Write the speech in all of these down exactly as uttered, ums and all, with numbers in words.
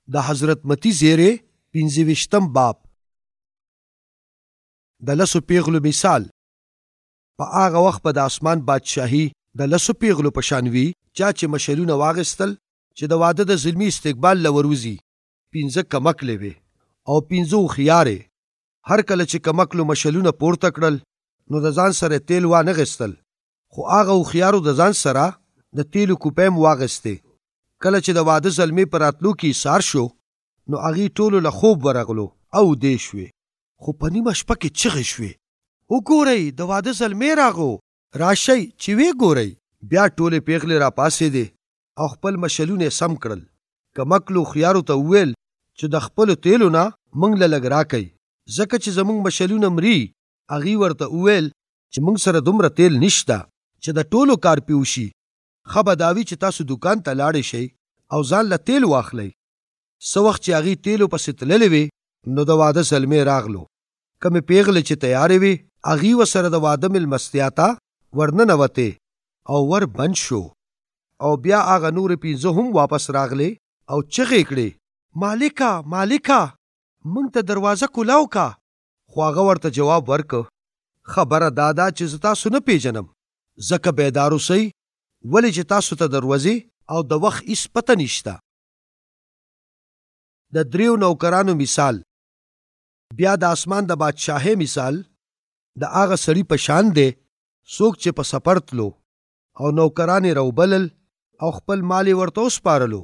د حضرت متی زیره پنځه ویشتم باب. د لسو پیغلو مثال. په هغه وخت په د اسمان بادشاهي د لسو پیغلو په شان وي چا چې مشلونه واغستل چې د واده د ظلمي استقبال لوروزی. پنځه کمکلې وي او پنځه هوښیارې. هر کله چې کمکلو مشلونه پورته کړل نو د ځان سره تیل وانه غستل، خو هغه هوښیارو د ځان سره د تیلو کوپیم واغستې. کله چې د واده زلمې پر راتلو کې ایثار شو نو هغې ټولو له خوب ورغلو او دې شوې، خو په نیمه شپه کې چغې شوې، وګورئ د واده زلمې راغو، راشئ چې ویې ګورئ. بیا ټولې پیغلې را پاسېدې او خپل مشلونه سم کړل. کمکلو هوښیارو ته وویل چې د خپلو تیلو نه موږ له لږ راکئ، ځکه چې زموږ مشلونه مري. هغې ورته وویل چې موږ سره دومره تیل نشته چې د ټولو کار پې وشي. ښه به دا وي چې تاسو دکان ته لاړې شئ او ځان له تیل واخلئ. څه وخت چې هغې تیلو پسې تللې وې نو د واده زلمې راغلو. کمې پیغلې چې تیارې وې هغې ورسره د واده مېلمستیا ته ورننوتې او ور بند شو. او بیا هغه نورې پنځه هم واپس راغلې او چغې کړې، مالکه مالکه موږ ته دروازه کولاو کا. خو هغه ورته جواب ورکړ، خبره دا ده چې زه تاسو نه پیژنم، ځکه بیدار اوسئ ولې چې تاسو ته دروازې او د وخت هیڅ پته نشته. د دریو نوکرانو مثال. بیا د اسمان د بادشاهۍ مثال د هغه سړي په شان دی څوک چې په سفر تلو او نوکران یې راوبلل او خپل مال یې ورته وسپارلو.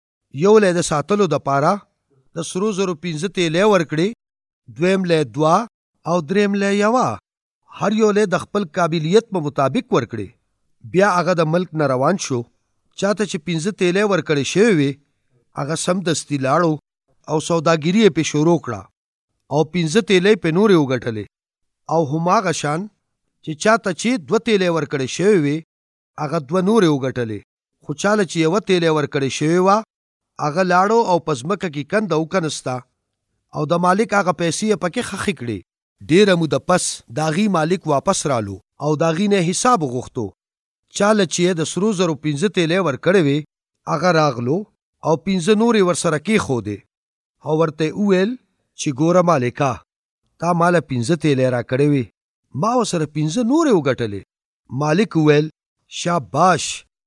یو لی د ساتلو دپاره د سرو زرو پنځه تیلې ورکړې، دویم لی دوه او دریم لی یوه، هر یو لی د خپل قابلیت په مطابق ورکړې. بیا هغه د ملک نه روان شو. چاته چې پنځه تیلې ورکړې شوې وې هغه سمدستي لاړو او سوداګري یې پې شروع کړه او پنځه تیلې پې نورې وګټلې. او هماغه شان چې چاته چې دوه تیلې ورکړې شوې وې هغه دوه نورې وګټلې. خو چاله چې یوه تیلې ورکړې شوې وه هغه لاړو او په ځمکه کې کنده وکنسته او د مالک هغه پیسې یې پکې خښې کړې. ډېره موده پس د هغې مالک واپس رالو او د هغې نه حساب وغوښتو. چاله چې د سرو زرو پنځه تیلې ورکړې وې هغه راغلو او پنځه نورې ورسره کېښودې او ورته یې وویل چې ګوره مالکه تا ماله پنځه تیلې راکړې وې، ما ورسره پنځه نورې وګټلې. مالک وویل شاباش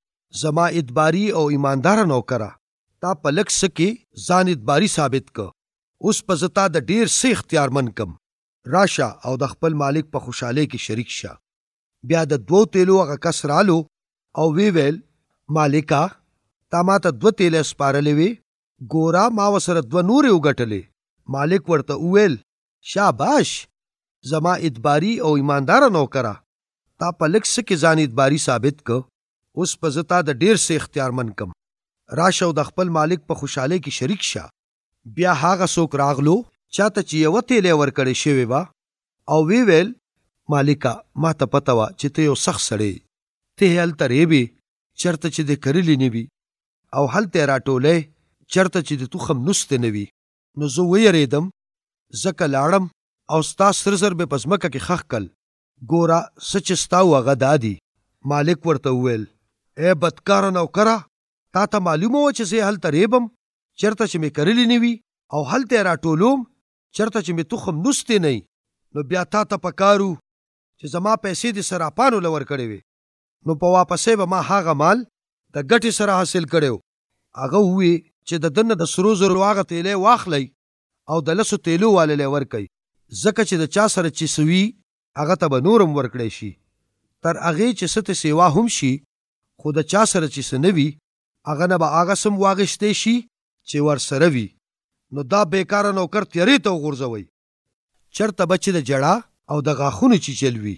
زما ادباري او ایمانداره نوکره، تا په لږ څه کې ځان ادباري ثابت که. اوس په زه تا د ډېر څه اختیارمند کم، راشه او د خپل مالک په خوشحالۍ کې شریک شه. بیا د دوو تیلو هغه کس رالو او وی ویل مالکه تا ما ته دوه تیلې سپارلې وې، ګوره ما ورسره دوه نورې وګټلې. مالک ورته وویل شاباش زما ادباري او ایمانداره نوکره، تا په لږ څه کې ځان ادباري ثابت که، اوس په زه تا د ډېر څه اختیارمند کم، راشه او د خپل مالک په خوشحالۍ کې شریک شه. بیا هغه څوک راغلو چاته چې یوه تیلې ورکړې شوې وه او وی ویل مالکه ما ته پته وه چې ته یو سخت سړی، ته هلته ریبې چېرته چې د کرلي نه وي او هلته یې راټولی چېرته چې د تخم نوستې نه وي. نو زه ویرېدم ځکه لاړم او ستا سره زر مې په ځمکه کې ښخ کړل. ګوره څه چې ستا و هغه دا دي. مالک ورته وویل ای بدکاره نوکره، تا ته معلومه وه چې زه هلته ریبم چېرته چې مې کرلي نه وي او هلته یې راټولوم چېرته چې مې تخم نوستې نه وي. نو بیا تا ته پکارو چې زما پیسې د صرافانو له ورکړې وې، نو په واپسې به ما هغه مال د ګټې سره حاصل کړی و. هغه ووی چې د ده نه د سرو زرو هغه تیلې واخلئ او د لسو تیلو والې ورکئ، ځکه چې د چا سره چې څه وي هغه ته به نورم ورکړی شي، تر هغې چې څه ته سیوا هم شي. خو د چا سره چې څه نه وي هغه نه به هغه سم واغېستی شي چې ورسره وي. نو دا بیکاره نوکر تیارې ته وغورځوئ، چېرته به چې د جړا او د غاښونو چیچل وي.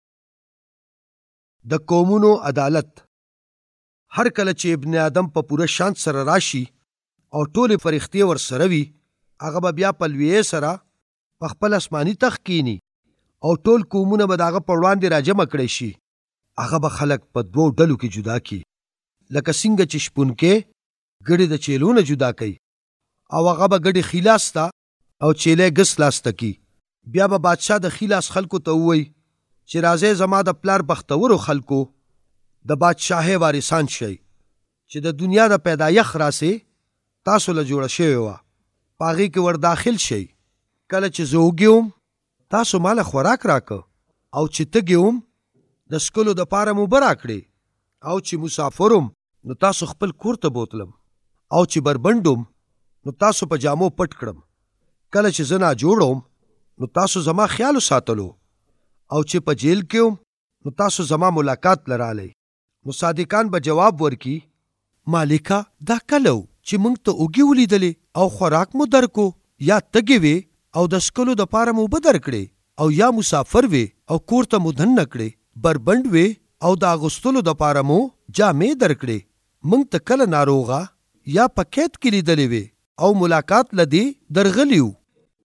د قومونو عدالت. هر کله چې ابن آدم په پوره شان سره راشي او ټولې فرښتې ورسره وي هغه به بیا په لویۍ سره په خپل اسماني تخت کښېني او ټول قومونه به د هغه په وړاندې راجمع کړی شي. هغه به خلک په دوو ډلو کې جدا کړي، لکه څنګه چې شپونکی ګډې د چیلو نه جدا کوي او هغه به ګډې ښي لاس ته او چیلی ګس لاس ته کړي. بیا به بادشاه د ښي لاس خلکو ته ووایي چې راځئ زما د پلار بختورو خلکو د بادشاهۍ وارثان شئ، چې د دنیا د پیدایښت راسې تاسو له جوړه شوې وه، په هغې کې ور داخل شئ. کله چې زه وږی وم تاسو ماله خوراک راکه، او چې تږی وم د څښلو دپاره مو اوبه راکړې، او چې مسافر وم نو تاسو خپل کور ته بوتلم، او چې بربنډ وم نو تاسو په جامو پټ کړم. کله چې زه ناجوړه وم نو تاسو زما خیال وساتلو، او چې په جیل کې وم نو تاسو زما ملاقات لرالی. نو صادقان به جواب ورکي، مالکه دا کله و چې موږ ته اوږې ولیدلې او خوراک مو درکو، یا تږې وې او د څښلو دپاره مو اوبه درکړې، او یا مسافر وې او کور ته مو دننه کړې، بربنډ وې او د اغوستلو دپاره مو جامې درکړې. موږ ته کله ناروغه یا په قید کې لیدلې وې او ملاقات له دې درغلي وو.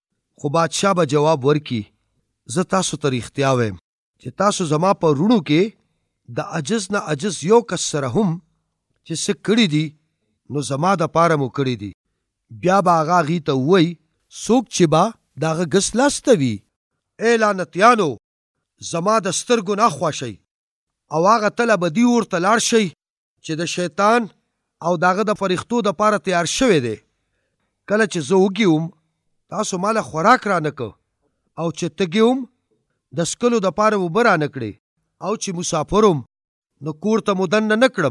خو بادشاه به جواب ورکي، زه تاسو ته رښتیا وایم چې تاسو زما په وروڼو کې د عجز نه عجز یو کس سره هم چې څه کړي دي نو زما دپاره مو کړي دي. بیا به هغه هغې ته ووایي، څوک چې به د هغه ګس لاسته وي، ای لعنتیانو زما د سترګو نه خواشئ، او هغه تل ابدي اور ته لاړ شئ چې د شیطان او د هغه د فرښتو دپاره تیار شوی دی. کله چې زه وږي وم تاسو ماله خوراک رانه که، او چې تږي وم د څښلو دپاره مو اوبه رانه کړې، او چې مسافر وم نو کور ته مو دننه نه کړم،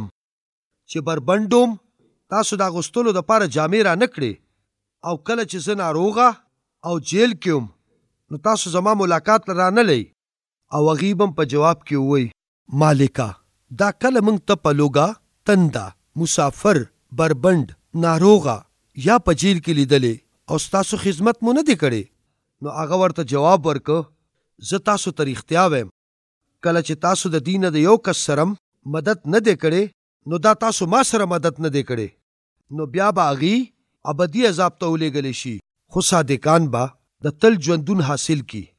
چې بربنډ وم تاسو د اغوستلو دپاره جامې رانه کړې، او کله چې زه ناروغه او جیل کې وم نو تاسو زما ملاقات له رانلی. او هغې به په جواب کې ووایي، مالکه دا کله موږ ته په لوږه، تنده، مسافر، بربنډ، ناروغه یا په جیل کې لیدلې او ستاسو خدمت مو نه دی کړی؟ نو هغه ورته جواب ورکه، زه تاسو ته رښتیا وایم، کله چې تاسو د دې نه د یو کس سره مدد نه دی کړی نو دا تاسو ما سره مدد نه دی کړی. نو بیا به هغې ابدي عذاب ته ولېږلی شي، خو صادقان به د تل ژوندون حاصل کی.